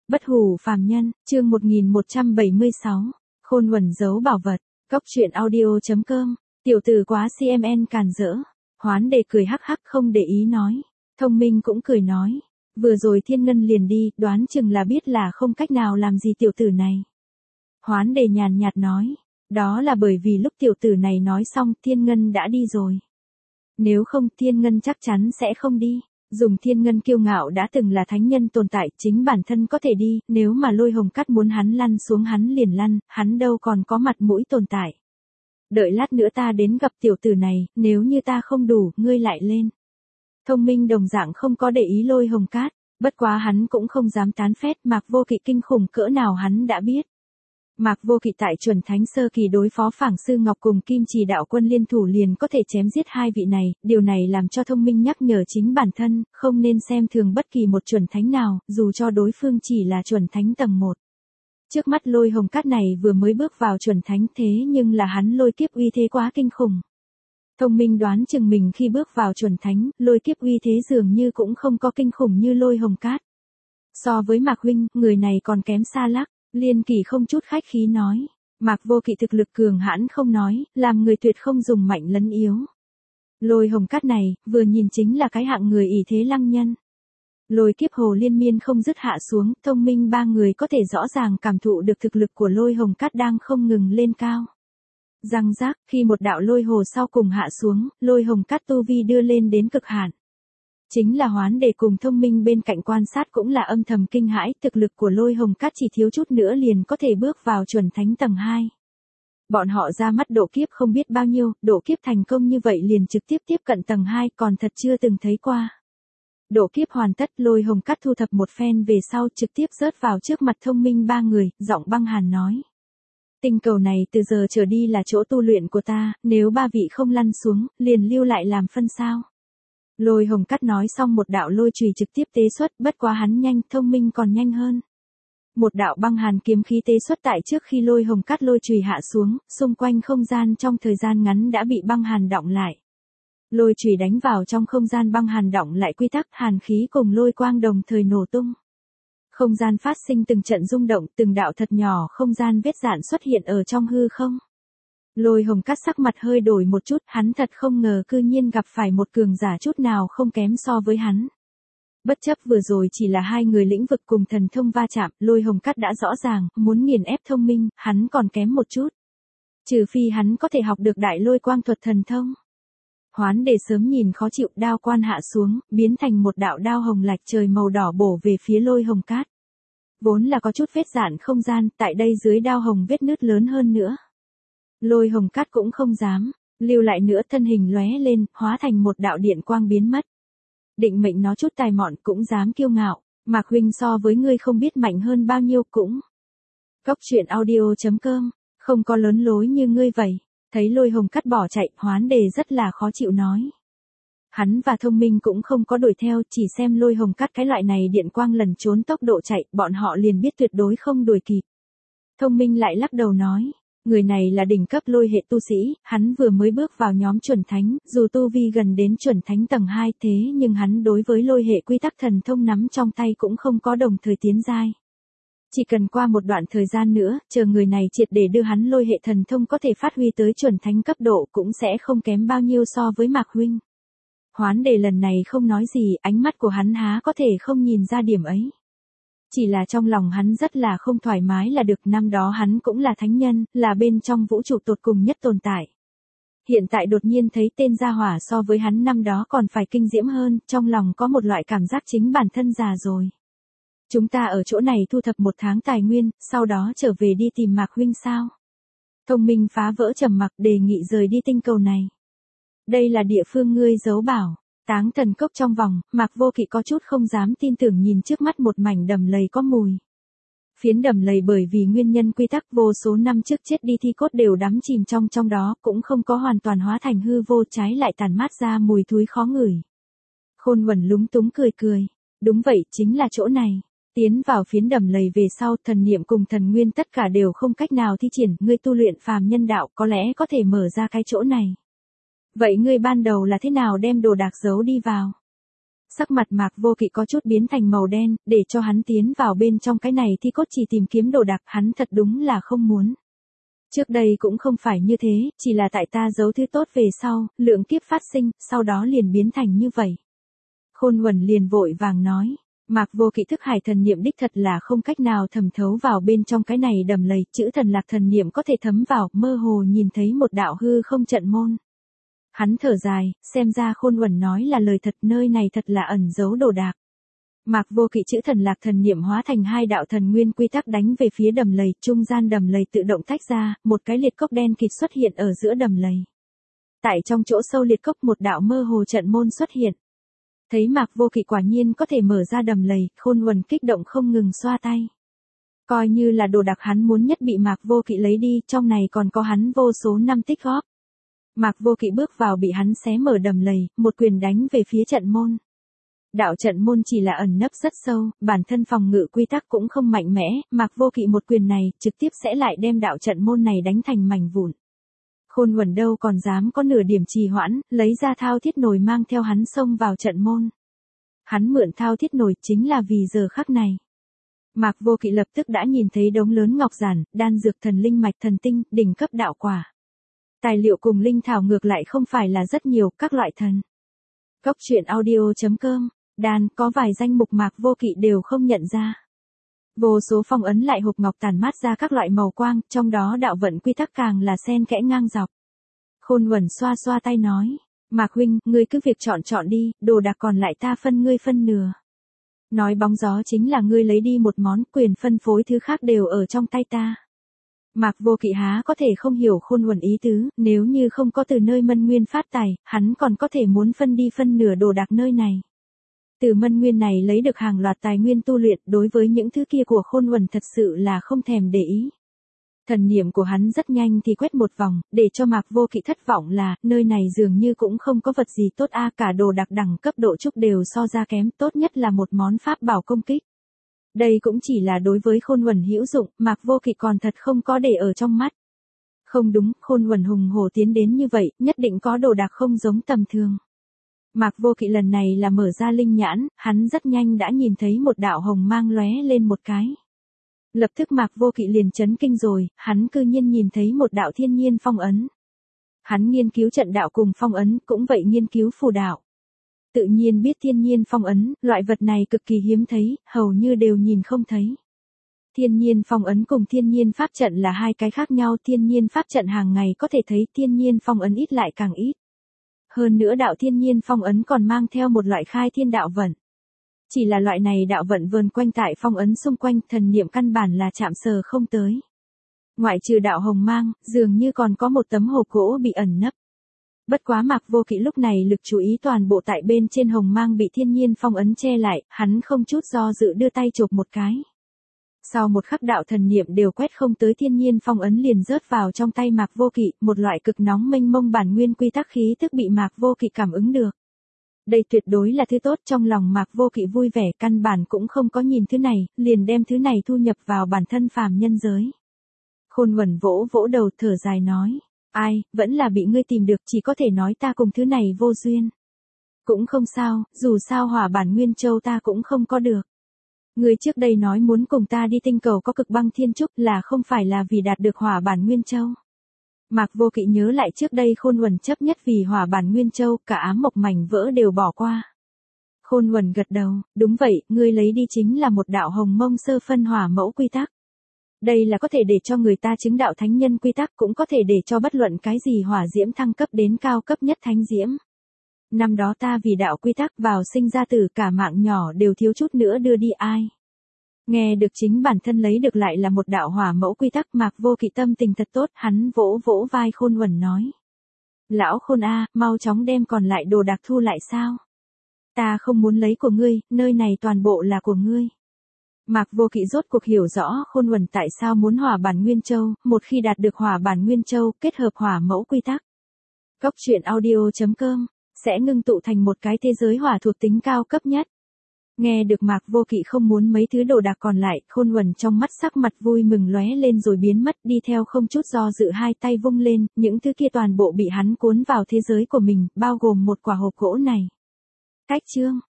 Bất hủ phàm nhân, chương 1176. Khôn Huẩn giấu bảo vật. Cốc truyện audio.com. Tiểu tử quá CMN càn rỡ. Hoán Đề cười hắc hắc không để ý nói. Thông Minh cũng cười nói. Vừa rồi Thiên Ngân liền đi, đoán chừng là biết là không cách nào làm gì tiểu tử này. Hoán Đề nhàn nhạt nói. Đó là bởi vì lúc tiểu tử này nói xong Thiên Ngân đã đi rồi. Nếu không Thiên Ngân chắc chắn sẽ không đi. Dùng Thiên Ngân kiêu ngạo đã từng là thánh nhân tồn tại, chính bản thân có thể đi, nếu mà Lôi Hồng Cát muốn hắn lăn xuống hắn liền lăn, hắn đâu còn có mặt mũi tồn tại. Đợi lát nữa ta đến gặp tiểu tử này, nếu như ta không đủ, ngươi lại lên. Thông Minh đồng dạng không có để ý Lôi Hồng Cát, bất quá hắn cũng không dám tán phét Mạc Vô Kỵ kinh khủng cỡ nào hắn đã biết. Mạc Vô Kỵ tại chuẩn thánh sơ kỳ đối phó Phảng Sư Ngọc cùng Kim Trì đạo quân liên thủ liền có thể chém giết hai vị này, điều này làm cho Thông Minh nhắc nhở chính bản thân, không nên xem thường bất kỳ một chuẩn thánh nào, dù cho đối phương chỉ là chuẩn thánh tầng 1. Trước mắt Lôi Hồng Cát này vừa mới bước vào chuẩn thánh thế nhưng là hắn lôi kiếp uy thế quá kinh khủng. Thông Minh đoán chừng mình khi bước vào chuẩn thánh, lôi kiếp uy thế dường như cũng không có kinh khủng như Lôi Hồng Cát. So với Mạc huynh, người này còn kém xa lắc. Liên Kỳ không chút khách khí nói, Mạc Vô Kỵ thực lực cường hãn không nói, làm người tuyệt không dùng mạnh lấn yếu. Lôi Hồng Cát này, vừa nhìn chính là cái hạng người ỷ thế lăng nhân. Lôi kiếp hồ liên miên không dứt hạ xuống, Thông Minh ba người có thể rõ ràng cảm thụ được thực lực của Lôi Hồng Cát đang không ngừng lên cao. Răng rác, khi một đạo lôi hồ sau cùng hạ xuống, Lôi Hồng Cát tu vi đưa lên đến cực hạn. Chính là Hoán Đề cùng Thông Minh bên cạnh quan sát cũng là âm thầm kinh hãi, thực lực của Lôi Hồng Cát chỉ thiếu chút nữa liền có thể bước vào chuẩn thánh tầng 2. Bọn họ ra mắt độ kiếp không biết bao nhiêu, độ kiếp thành công như vậy liền trực tiếp tiếp cận tầng 2 còn thật chưa từng thấy qua. Độ kiếp hoàn tất Lôi Hồng Cát thu thập một phen về sau trực tiếp rớt vào trước mặt Thông Minh ba người, giọng băng hàn nói. Tinh cầu này từ giờ trở đi là chỗ tu luyện của ta, nếu ba vị không lăn xuống, liền lưu lại làm phân sao. Lôi Hồng Cát nói xong một đạo lôi chùy trực tiếp tế xuất, bất quá hắn nhanh, Thông Minh còn nhanh hơn. Một đạo băng hàn kiếm khí tế xuất tại trước khi Lôi Hồng Cát lôi chùy hạ xuống, xung quanh không gian trong thời gian ngắn đã bị băng hàn đọng lại. Lôi chùy đánh vào trong không gian băng hàn đọng lại quy tắc, hàn khí cùng lôi quang đồng thời nổ tung. Không gian phát sinh từng trận rung động, từng đạo thật nhỏ không gian vết dạn xuất hiện ở trong hư không. Lôi Hồng Cát sắc mặt hơi đổi một chút, hắn thật không ngờ cư nhiên gặp phải một cường giả chút nào không kém so với hắn. Bất chấp vừa rồi chỉ là hai người lĩnh vực cùng thần thông va chạm, Lôi Hồng Cát đã rõ ràng, muốn nghiền ép Thông Minh, hắn còn kém một chút. Trừ phi hắn có thể học được đại lôi quang thuật thần thông. Hoán Đề sớm nhìn khó chịu, đao quan hạ xuống, biến thành một đạo đao hồng lạch trời màu đỏ bổ về phía Lôi Hồng Cát. Vốn là có chút vết dạn không gian, tại đây dưới đao hồng vết nứt lớn hơn nữa. Lôi Hồng Cát cũng không dám, lưu lại nữa thân hình lóe lên, hóa thành một đạo điện quang biến mất. Định mệnh nó chút tài mọn cũng dám kiêu ngạo, Mạc huynh so với ngươi không biết mạnh hơn bao nhiêu cũng. Cốc truyện audio.com, không có lớn lối như ngươi vậy. Thấy Lôi Hồng Cát bỏ chạy, Hoán Đề rất là khó chịu nói. Hắn và Thông Minh cũng không có đuổi theo, chỉ xem Lôi Hồng Cát cái loại này điện quang lẩn trốn tốc độ chạy, bọn họ liền biết tuyệt đối không đuổi kịp. Thông Minh lại lắc đầu nói. Người này là đỉnh cấp lôi hệ tu sĩ, hắn vừa mới bước vào nhóm chuẩn thánh, dù tu vi gần đến chuẩn thánh tầng 2 thế nhưng hắn đối với lôi hệ quy tắc thần thông nắm trong tay cũng không có đồng thời tiến giai. Chỉ cần qua một đoạn thời gian nữa, chờ người này triệt để đưa hắn lôi hệ thần thông có thể phát huy tới chuẩn thánh cấp độ cũng sẽ không kém bao nhiêu so với Mạc huynh. Hoán Đề lần này không nói gì, ánh mắt của hắn há có thể không nhìn ra điểm ấy. Chỉ là trong lòng hắn rất là không thoải mái là được, năm đó hắn cũng là thánh nhân, là bên trong vũ trụ tột cùng nhất tồn tại. Hiện tại đột nhiên thấy tên gia hỏa so với hắn năm đó còn phải kinh diễm hơn, trong lòng có một loại cảm giác chính bản thân già rồi. Chúng ta ở chỗ này thu thập một tháng tài nguyên, sau đó trở về đi tìm Mạc huynh sao? Thông Minh phá vỡ trầm mặc đề nghị rời đi tinh cầu này. Đây là địa phương ngươi giấu bảo. Táng Thần Cốc trong vòng, Mạc Vô Kỵ có chút không dám tin tưởng nhìn trước mắt một mảnh đầm lầy có mùi. Phiến đầm lầy bởi vì nguyên nhân quy tắc vô số năm trước chết đi thi cốt đều đắm chìm trong đó, cũng không có hoàn toàn hóa thành hư vô, trái lại tàn mát ra mùi thúi khó ngửi. Khôn Huẩn lúng túng cười cười. Đúng vậy, chính là chỗ này. Tiến vào phiến đầm lầy về sau, thần niệm cùng thần nguyên tất cả đều không cách nào thi triển, ngươi tu luyện phàm nhân đạo có lẽ có thể mở ra cái chỗ này. Vậy ngươi ban đầu là thế nào đem đồ đạc giấu đi vào? Sắc mặt Mạc Vô Kỵ có chút biến thành màu đen, để cho hắn tiến vào bên trong cái này thì cốt chỉ tìm kiếm đồ đạc, hắn thật đúng là không muốn. Trước đây cũng không phải như thế, chỉ là tại ta giấu thứ tốt về sau, lượng kiếp phát sinh, sau đó liền biến thành như vậy. Khôn Uẩn liền vội vàng nói, Mạc Vô Kỵ thức hải thần niệm đích thật là không cách nào thẩm thấu vào bên trong cái này đầm lầy, chữ thần lạc thần niệm có thể thấm vào, mơ hồ nhìn thấy một đạo hư không trận môn. Hắn thở dài, xem ra Khôn Uẩn nói là lời thật, nơi này thật là ẩn giấu đồ đạc. Mạc Vô Kỵ chữ thần lạc thần niệm hóa thành hai đạo thần nguyên quy tắc đánh về phía đầm lầy, trung gian đầm lầy tự động tách ra, một cái liệt cốc đen kịt xuất hiện ở giữa đầm lầy. Tại trong chỗ sâu liệt cốc một đạo mơ hồ trận môn xuất hiện. Thấy Mạc Vô Kỵ quả nhiên có thể mở ra đầm lầy, Khôn Uẩn kích động không ngừng xoa tay. Coi như là đồ đạc hắn muốn nhất bị Mạc Vô Kỵ lấy đi, trong này còn có hắn vô số năm tích góp. Mạc Vô Kỵ bước vào bị hắn xé mở đầm lầy, một quyền đánh về phía trận môn. Đạo trận môn chỉ là ẩn nấp rất sâu, bản thân phòng ngự quy tắc cũng không mạnh mẽ, Mạc Vô Kỵ một quyền này trực tiếp sẽ lại đem đạo trận môn này đánh thành mảnh vụn. Khôn Uẩn đâu còn dám có nửa điểm trì hoãn, lấy ra thao thiết nồi mang theo hắn xông vào trận môn. Hắn mượn thao thiết nồi chính là vì giờ khắc này. Mạc Vô Kỵ lập tức đã nhìn thấy đống lớn ngọc giản, đan dược thần linh mạch thần tinh, đỉnh cấp đạo quả. Tài liệu cùng linh thảo ngược lại không phải là rất nhiều, các loại thần. Góc truyện audio.com, đan có vài danh mục Mạc Vô Kỵ đều không nhận ra. Vô số phong ấn lại hộp ngọc tản mát ra các loại màu quang, trong đó đạo vận quy tắc càng là xen kẽ ngang dọc. Khôn Uẩn xoa xoa tay nói, Mạc huynh, ngươi cứ việc chọn đi, đồ đạc còn lại ta phân ngươi phân nửa. Nói bóng gió chính là ngươi lấy đi một món, quyền phân phối thứ khác đều ở trong tay ta. Mạc Vô Kỵ há có thể không hiểu Khôn Uẩn ý tứ, nếu như không có từ nơi Mân Nguyên phát tài, hắn còn có thể muốn phân đi phân nửa đồ đạc nơi này. Từ Mân Nguyên này lấy được hàng loạt tài nguyên tu luyện, đối với những thứ kia của Khôn Uẩn thật sự là không thèm để ý. Thần niệm của hắn rất nhanh thì quét một vòng, để cho Mạc Vô Kỵ thất vọng là, nơi này dường như cũng không có vật gì tốt cả đồ đặc đẳng cấp độ trúc đều so ra kém, tốt nhất là một món pháp bảo công kích. Đây cũng chỉ là đối với Khôn Uẩn hữu dụng, Mạc Vô Kỵ còn thật không có để ở trong mắt. Không đúng, Khôn Uẩn hùng hổ tiến đến như vậy, nhất định có đồ đạc không giống tầm thường. Mạc Vô Kỵ lần này là mở ra linh nhãn, hắn rất nhanh đã nhìn thấy một đạo hồng mang lóe lên một cái. Lập tức Mạc Vô Kỵ liền chấn kinh rồi, hắn cư nhiên nhìn thấy một đạo thiên nhiên phong ấn. Hắn nghiên cứu trận đạo cùng phong ấn, cũng vậy nghiên cứu phù đạo. Tự nhiên biết thiên nhiên phong ấn, loại vật này cực kỳ hiếm thấy, hầu như đều nhìn không thấy. Thiên nhiên phong ấn cùng thiên nhiên pháp trận là hai cái khác nhau, thiên nhiên pháp trận hàng ngày có thể thấy, thiên nhiên phong ấn ít lại càng ít. Hơn nữa đạo thiên nhiên phong ấn còn mang theo một loại khai thiên đạo vận. Chỉ là loại này đạo vận vờn quanh tại phong ấn xung quanh, thần niệm căn bản là chạm sờ không tới. Ngoại trừ đạo hồng mang, dường như còn có một tấm hộp gỗ bị ẩn nấp. Bất quá Mạc Vô Kỵ lúc này lực chú ý toàn bộ tại bên trên hồng mang bị thiên nhiên phong ấn che lại, hắn không chút do dự đưa tay chộp một cái. Sau một khắc đạo thần niệm đều quét không tới thiên nhiên phong ấn liền rớt vào trong tay Mạc Vô Kỵ, một loại cực nóng mênh mông bản nguyên quy tắc khí tức bị Mạc Vô Kỵ cảm ứng được. Đây tuyệt đối là thứ tốt, trong lòng Mạc Vô Kỵ vui vẻ, căn bản cũng không có nhìn thứ này, liền đem thứ này thu nhập vào bản thân phàm nhân giới. Khôn Uẩn vỗ vỗ đầu thở dài nói, ai, vẫn là bị ngươi tìm được, chỉ có thể nói ta cùng thứ này vô duyên. Cũng không sao, dù sao hỏa bản Nguyên Châu ta cũng không có được. Ngươi trước đây nói muốn cùng ta đi tinh cầu có cực băng thiên trúc là không phải là vì đạt được hỏa bản Nguyên Châu. Mạc Vô Kỵ nhớ lại trước đây Khôn Uẩn chấp nhất vì hỏa bản Nguyên Châu, cả ám mộc mảnh vỡ đều bỏ qua. Khôn Uẩn gật đầu, đúng vậy, ngươi lấy đi chính là một đạo hồng mông sơ phân hỏa mẫu quy tắc. Đây là có thể để cho người ta chứng đạo thánh nhân quy tắc, cũng có thể để cho bất luận cái gì hỏa diễm thăng cấp đến cao cấp nhất thánh diễm. Năm đó ta vì đạo quy tắc vào sinh ra tử, cả mạng nhỏ đều thiếu chút nữa đưa đi ai. Nghe được chính bản thân lấy được lại là một đạo hỏa mẫu quy tắc, Mạc Vô Kỵ tâm tình thật tốt, hắn vỗ vỗ vai Khôn Uẩn nói. Lão Khôn mau chóng đem còn lại đồ đạc thu lại sao? Ta không muốn lấy của ngươi, nơi này toàn bộ là của ngươi. Mạc Vô Kỵ rốt cuộc hiểu rõ Khôn Uẩn tại sao muốn hỏa bản Nguyên Châu, một khi đạt được hỏa bản Nguyên Châu, kết hợp hỏa mẫu quy tắc. Góc truyện audio.com, sẽ ngưng tụ thành một cái thế giới hỏa thuộc tính cao cấp nhất. Nghe được Mạc Vô Kỵ không muốn mấy thứ đồ đạc còn lại, Khôn Uẩn trong mắt sắc mặt vui mừng lóe lên rồi biến mất, đi theo không chút do dự hai tay vung lên, những thứ kia toàn bộ bị hắn cuốn vào thế giới của mình, bao gồm một quả hộp gỗ này. Cách chương